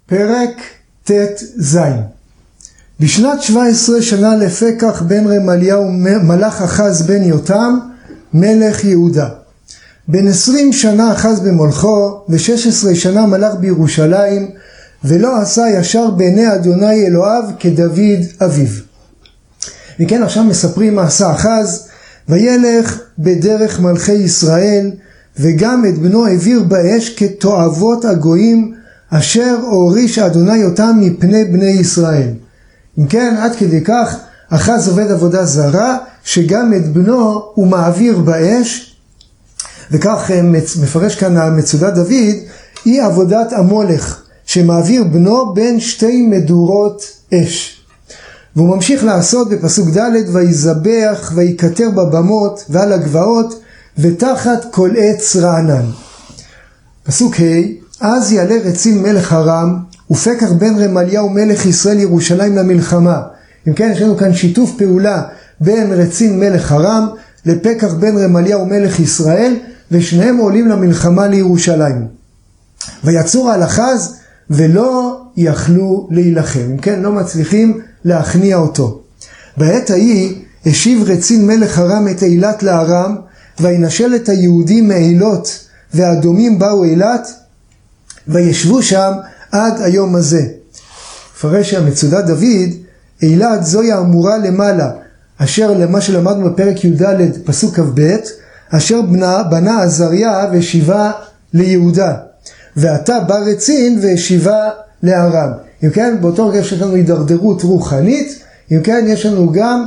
פרק ט"ז. בשנת 17 שנה לפקח בן רמליהו מלך אחז בן יותם מלך יהודה. בן 20 שנה אחז במולכו, ו16 שנה מלך בירושלים, ולא עשה ישר בעיני אדוני אלוהיו כדוד אביו. וכן עכשיו מספרים מה עשה אחז, וילך בדרך מלכי ישראל, וגם את בנו העביר באש כתועבות הגויים, אשר הוריש אדוני אותם מפני בני ישראל. אם כן, עד כדי כך אחז עובד עבודה זרה, שגם את בנו הוא מעביר באש, וכך מפרש כאן המצודת דוד, היא עבודת המולך, שמעביר בנו בין שתי מדורות אש. והוא ממשיך לעשות בפסוק ד' ויזבח ויקטר בבמות ועל הגבעות ותחת כל עץ רענן. פסוק ה' אז יעלה רצין מלך ארם ופקח בן רמליהו מלך ישראל ירושלים למלחמה. אם כן, יש לנו כאן שיתוף פעולה בין רצין מלך ארם לפקח בן רמליהו מלך ישראל, ושניהם עולים למלחמה לירושלים. ויצור על אחז ולא יכלו להילחם. אם כן, לא מצליחים להכניע אותו. בעת ההיא השיב רצין מלך ארם את אילת לארם, וינשל את היהודים מאילות, והאדומים באו אילת, וישבו שם עד היום הזה. פרש המצודת דוד, אילת זוהי האמורה למעלה, אשר למה שלמדנו בפרק י"ד פסוק כ"ב, אשר בנה עזריה ושיבה ליהודה, ועתה בא רצין ושיבה לארם. אם כן, באותו רגע יש לנו הידרדרות רוחנית, אם כן, יש לנו גם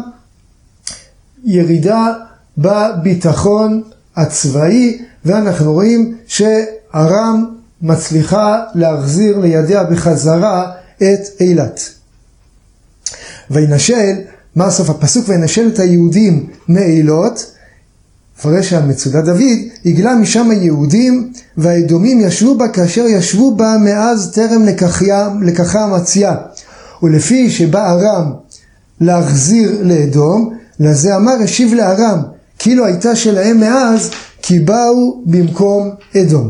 ירידה בביטחון הצבאי, ואנחנו רואים שארם מצליחה להחזיר לידיה בחזרה את אילת. וינשל, מה סוף הפסוק? וינשל את היהודים מאילות, פרש המצודת דוד, הגלה משם היהודים, והאדומים ישבו בה כאשר ישבו בה מאז טרם לקחה המציה. ולפי שבא ארם להחזיר לאדום, לזה אמר השיב לארם, כאילו הייתה שלהם מאז, כי באו במקום אדום.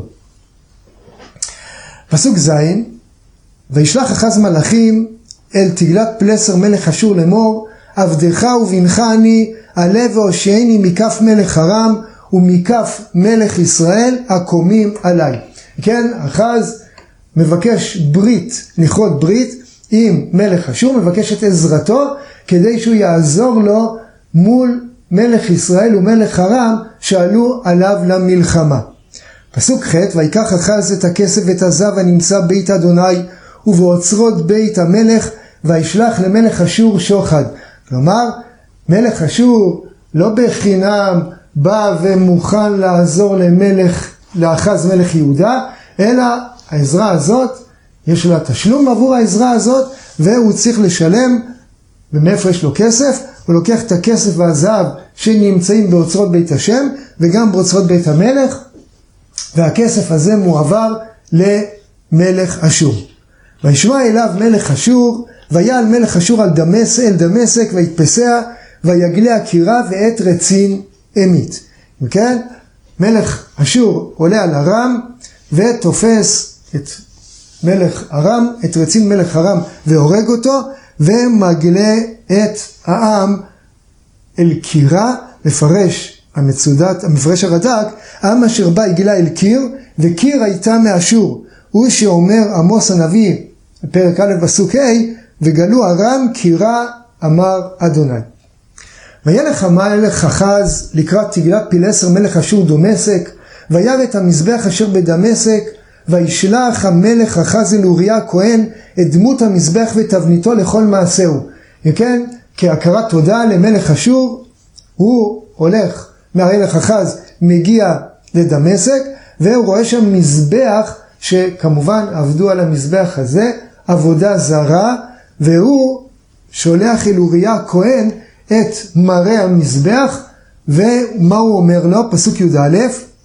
פסוק ז' וישלח אחז מלאכים אל תגלת פלסר מלך אשור לאמור, עבדך ובנך אני, עלה והושיעני מכף מלך ארם ומכף מלך ישראל הקומים עליי. כן, אחז מבקש ברית, לכרות ברית עם מלך אשור, מבקש את עזרתו כדי שהוא יעזור לו מול מלך ישראל ומלך ארם שעלו עליו למלחמה. פסוק ח' ויקח אחז את הכסף ואת הזהב הנמצא בית אדוני ובאוצרות בית המלך, וישלח למלך אשור שוחד. כלומר, מלך אשור לא בחינם בא ומוכן לעזור לאחז מלך יהודה, אלא העזרה הזאת, יש לה תשלום עבור העזרה הזאת, והוא צריך לשלם. ומאיפה יש לו כסף? הוא לוקח את הכסף והזהב שנמצאים באוצרות בית השם, וגם באוצרות בית המלך, והכסף הזה מועבר למלך אשור. וישמע אליו מלך אשור, ויעל מלך אשור אל דמשק ויתפסיה, ויגלה הקירה ואת רצין אמית. כן? מלך אשור עולה על ארם ותופס את מלך ארם, את רצין מלך ארם, והורג אותו, ומגלה את העם אל קירה. לפרש המפרש הרד"ק, עם אשר בא הגלה אל קיר, וקיר הייתה מאשור. הוא שאומר עמוס הנביא פרק א' פסוק ה', וגלו ארם קירה אמר אדוני. וילך המלך אחז לקראת תגלת פילסר מלך אשור דמשק, וירא את המזבח אשר בדמשק, וישלח המלך אחז אל אוריה הכהן את דמות המזבח ותבניתו לכל מעשהו. וכן, כהכרת תודה למלך אשור, הוא הולך מהמלך אחז, מגיע לדמשק, והוא רואה שם מזבח, שכמובן עבדו על המזבח הזה עבודה זרה, והוא שולח אל אוריה הכהן את מראה המזבח, ומה הוא אומר לו? פסוק י"א,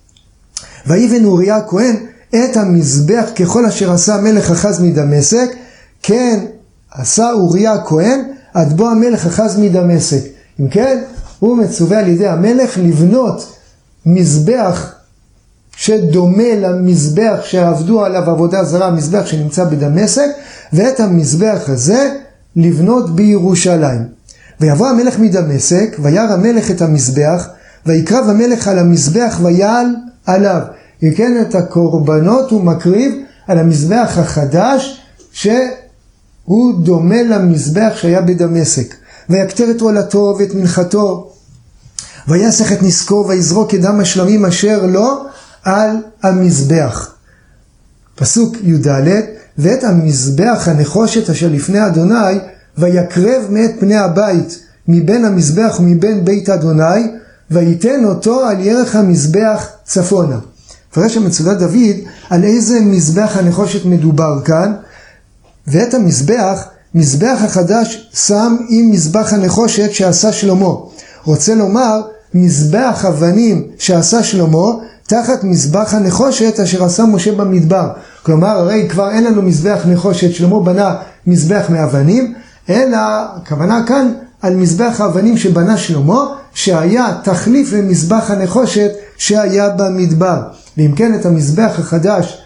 ויבן אוריה הכהן את המזבח ככל אשר עשה מלך אחז מדמשק, כן עשה אוריה הכהן עד בוא המלך אחז מדמשק. אם כן, הוא מצווה על ידי המלך לבנות מזבח שדומה למזבח שעבדו עליו עבודה זרה, המזבח שנמצא בדמשק, ואת המזבח הזה לבנות בירושלים. ויבוא המלך מדמשק, וירא המלך את המזבח, ויקרב המלך על המזבח ויעל עליו. וכן את הקורבנות הוא מקריב על המזבח החדש, שהוא דומה למזבח שהיה בדמשק. ויקטר את עולתו ואת מנחתו, ויסך את נסקו ויזרוק את דם השלמים אשר לו על המזבח. פסוק י"ד, ואת המזבח הנחושת אשר לפני אדוני ויקרב מאת פני הבית מבין המזבח ומבין בית אדוני, ויתן אותו על ירך המזבח צפונה. פרש המצודת דוד על איזה מזבח הנחושת מדובר כאן. ואת המזבח, מזבח החדש שם עם מזבח הנחושת שעשה שלמה. רוצה לומר מזבח אבנים שעשה שלמה תחת מזבח הנחושת אשר עשה משה במדבר. כלומר הרי כבר אין לנו מזבח נחושת, שלמה בנה מזבח מאבנים, אלא הכוונה כאן על מזבח האבנים שבנה שלמה, שהיה תחליף למזבח הנחושת שהיה במדבר. ואם כן את המזבח החדש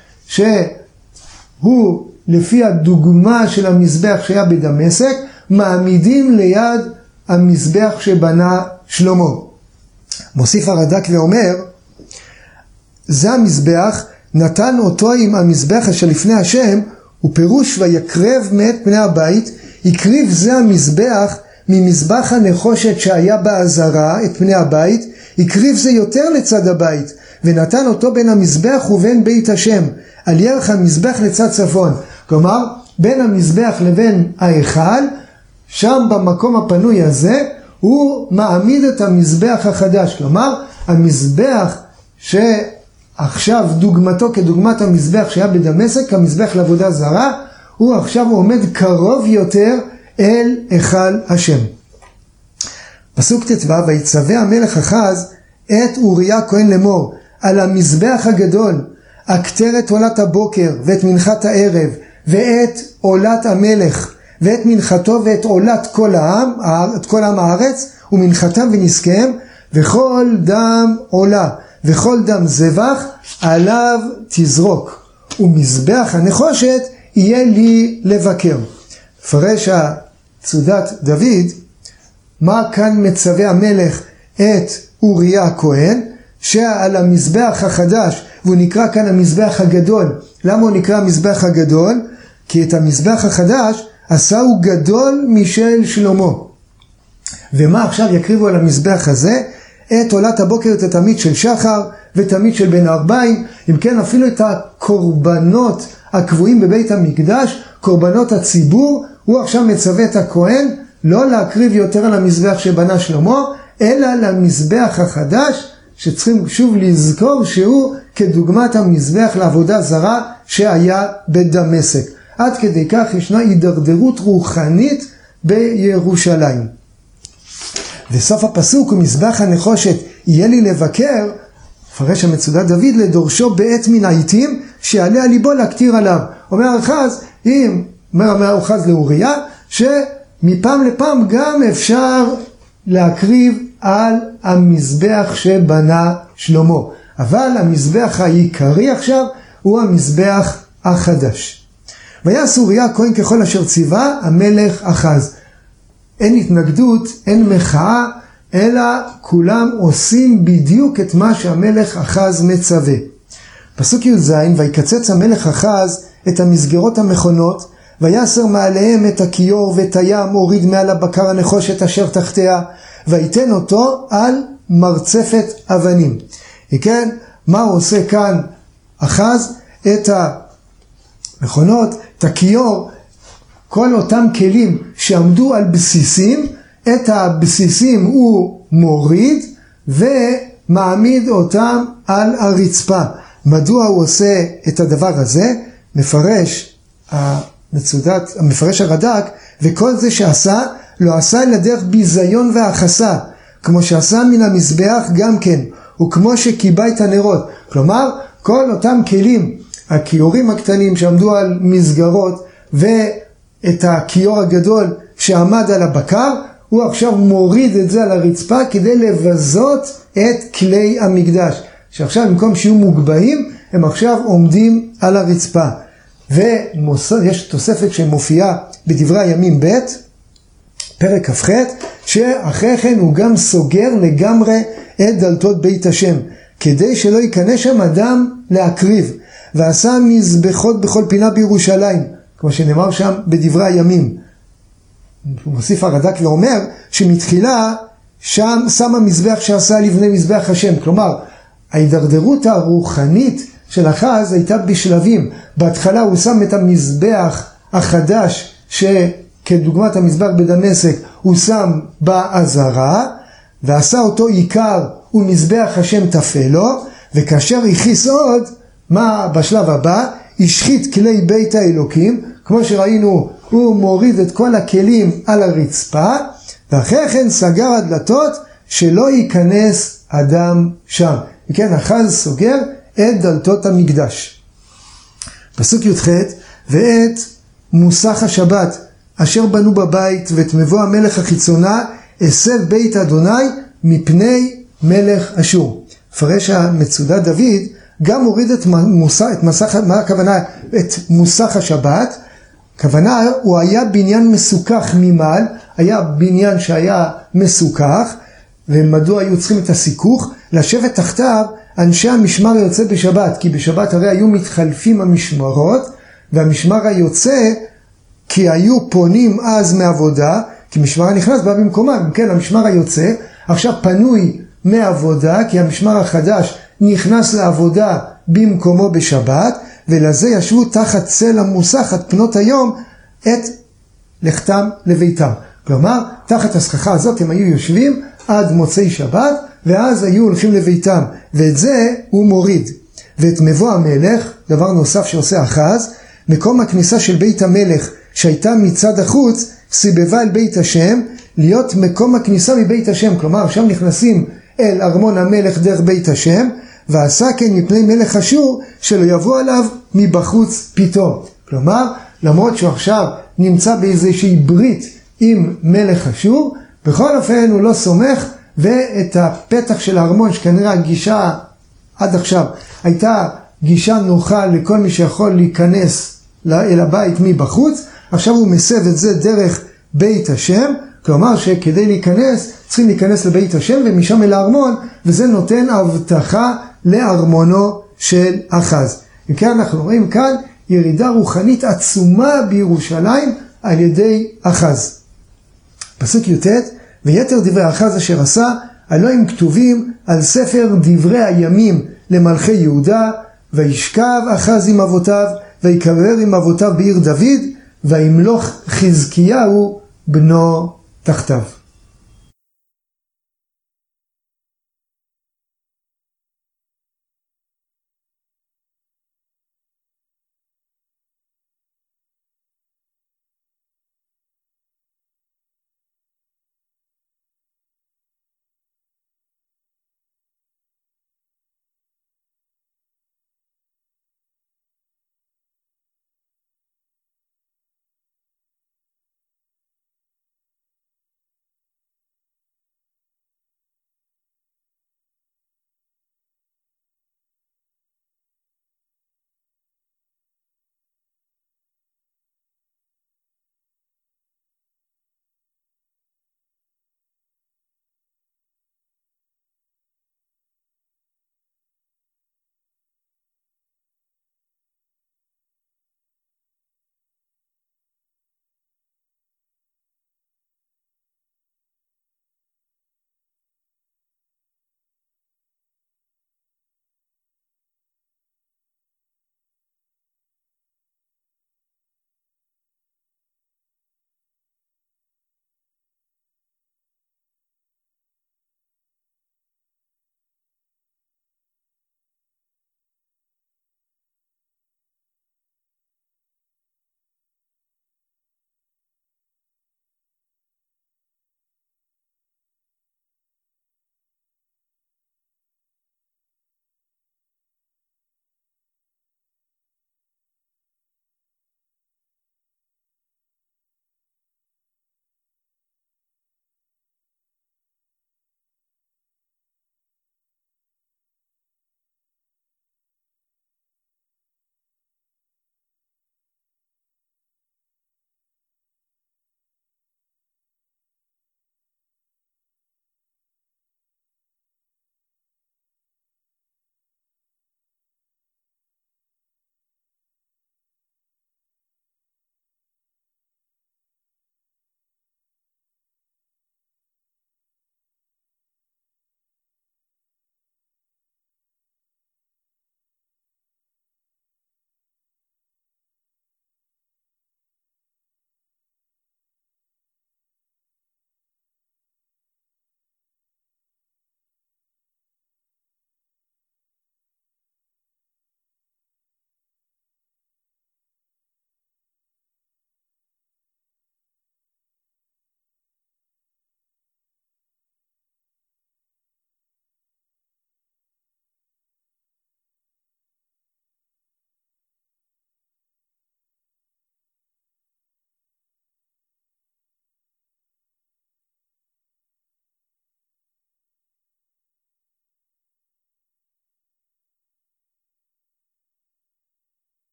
שהוא לפי הדוגמה של המזבח שהיה בדמשק, מעמידים ליד המזבח שבנה שלמה. מוסיף הרד"ק ואומר, זה המזבח, נתן אותו עם המזבח אשר לפני השם, ופירוש ויקרב מאת פני הבית, הקריב זה המזבח ממזבח הנחושת שהיה בעזרה את פני הבית, הקריב זה יותר לצד הבית, ונתן אותו בין המזבח ובין בית השם, על ירך המזבח לצד צפון. כלומר, בין המזבח לבין ההיכל, שם במקום הפנוי הזה, הוא מעמיד את המזבח החדש. כלומר, המזבח שעכשיו דוגמתו כדוגמת המזבח שהיה בדמשק, המזבח לעבודה זרה, הוא עכשיו עומד קרוב יותר אל היכל השם. פסוק ט"ו, ויצווה המלך אחז את אוריה כהן לאמור, על המזבח הגדול, אקטר את עולת הבוקר ואת מנחת הערב, ואת עולת המלך, ואת מנחתו ואת עולת כל העם, את כל עם הארץ, ומנחתם ונזקיהם, וכל דם עולה, וכל דם זבח, עליו תזרוק, ומזבח הנחושת יהיה לי לבקר. פרש מצודת דוד, מה כאן מצווה המלך את אוריה הכהן, שעל המזבח החדש, והוא נקרא כאן המזבח הגדול. למה הוא נקרא המזבח הגדול? כי את המזבח החדש עשה הוא גדול משל שלמה. ומה עכשיו יקריבו על המזבח הזה? את עולת הבוקר, את התמיד של שחר ותמיד של בין הארבעים. אם כן, אפילו את הקורבנות הקבועים בבית המקדש, קורבנות הציבור, הוא עכשיו מצווה את הכהן לא להקריב יותר על המזבח שבנה שלמה, אלא למזבח החדש, שצריכים שוב לזכור שהוא כדוגמת המזבח לעבודה זרה שהיה בדמשק. עד כדי כך ישנה הידרדרות רוחנית בירושלים. וסוף הפסוק, ומזבח הנחושת יהיה לי לבקר, פרש המצודת דוד, לדורשו בעת מן העיתים שיעלה על ליבו להקטיר עליו. אומר האחז, אומר האחז לאוריה, שמפעם לפעם גם אפשר להקריב על המזבח שבנה שלמה. אבל המזבח העיקרי עכשיו הוא המזבח החדש. ויעש אוריה הכהן ככל אשר ציווה המלך אחז. אין התנגדות, אין מחאה, אלא כולם עושים בדיוק את מה שהמלך אחז מצווה. פסוק י"ז, ויקצץ המלך אחז את המסגרות המכונות, ויסר מעליהם את הכיור ואת הים, הוריד מעל הבקר הנחושת אשר תחתיה, ויתן אותו על מרצפת אבנים. וכן, מה הוא עושה כאן? אחז את המכונות, את הכיור, כל אותם כלים שעמדו על בסיסים, את הבסיסים הוא מוריד ומעמיד אותם על הרצפה. מדוע הוא עושה את הדבר הזה? מפרש הרד"ק, וכל זה שעשה, לא עשה אלא דרך ביזיון והחסה, כמו שעשה מן המזבח גם כן, וכמו שקיבה את הנרות. כלומר, כל אותם כלים, הכיורים הקטנים שעמדו על מסגרות, ואת הכיור הגדול שעמד על הבקר, הוא עכשיו מוריד את זה על הרצפה כדי לבזות את כלי המקדש. שעכשיו במקום שיהיו מוגבהים, הם עכשיו עומדים על הרצפה. ויש תוספת שמופיעה בדברי הימים ב', פרק כ"ח, שאחרי כן הוא גם סוגר לגמרי את דלתות בית השם, כדי שלא ייכנס שם אדם להקריב, ועשה מזבחות בכל פינה בירושלים, כמו שנאמר שם בדברי הימים. הוא מוסיף הרד"ק ואומר שמתחילה שם שם המזבח שעשה לבני מזבח השם, כלומר ההידרדרות הרוחנית של אחז הייתה בשלבים. בהתחלה הוא שם את המזבח החדש שכדוגמת המזבח בדמשק הוא שם בעזרה, ועשה אותו עיקר ומזבח השם תפלו, וכאשר הכיס עוד, מה בשלב הבא? השחית כלי בית האלוקים, כמו שראינו הוא מוריד את כל הכלים על הרצפה, ואחרי כן סגר הדלתות שלא ייכנס אדם שם. וכן, אחז סוגר את דלתות המקדש. פסוק י"ח, ואת מוסך השבת אשר בנו בבית ואת מבוא המלך החיצונה הסב בית אדוני מפני מלך אשור. פרש המצודה דוד גם הוריד את מסך, מה הכוונה? את מוסך השבת. הכוונה הוא היה בניין מסוכח ממעל, היה בניין שהיה מסוכח, ומדוע היו צריכים את הסיכוך? לשבת תחתיו אנשי המשמר היוצא בשבת, כי בשבת הרי היו מתחלפים המשמרות, והמשמר היוצא, כי היו פונים אז מעבודה, כי משמר הנכנס בא במקומה, כן, המשמר היוצא, עכשיו פנוי מעבודה, כי המשמר החדש נכנס לעבודה במקומו בשבת, ולזה ישבו תחת צל המוסך עד פנות היום את לכתם לביתם. כלומר, תחת הסככה הזאת הם היו יושבים עד מוצאי שבת, ואז היו הולכים לביתם, ואת זה הוא מוריד. ואת מבוא המלך, דבר נוסף שעושה אחז, מקום הכניסה של בית המלך שהייתה מצד החוץ, סיבבה אל בית השם, להיות מקום הכניסה מבית השם, כלומר שם נכנסים אל ארמון המלך דרך בית השם, ועשה כן מפני מלך אשור שלא יבוא עליו מבחוץ פתאום. כלומר, למרות שהוא עכשיו נמצא באיזושהי ברית עם מלך אשור, בכל אופן הוא לא סומך, ואת הפתח של הארמון שכנראה הגישה עד עכשיו הייתה גישה נוחה לכל מי שיכול להיכנס אל הבית מבחוץ, עכשיו הוא מסב את זה דרך בית השם, כלומר שכדי להיכנס צריכים להיכנס לבית השם ומשם אל הארמון, וזה נותן הבטחה לארמונו של אחז. וכאן אנחנו רואים כאן ירידה רוחנית עצומה בירושלים על ידי אחז. פסוק י"ט, ויתר דברי אחז אשר עשה, הלא הם כתובים על ספר דברי הימים למלכי יהודה, וישכב אחז עם אבותיו, ויקבר עם אבותיו בעיר דוד, וימלוך חזקיהו בנו תחתיו.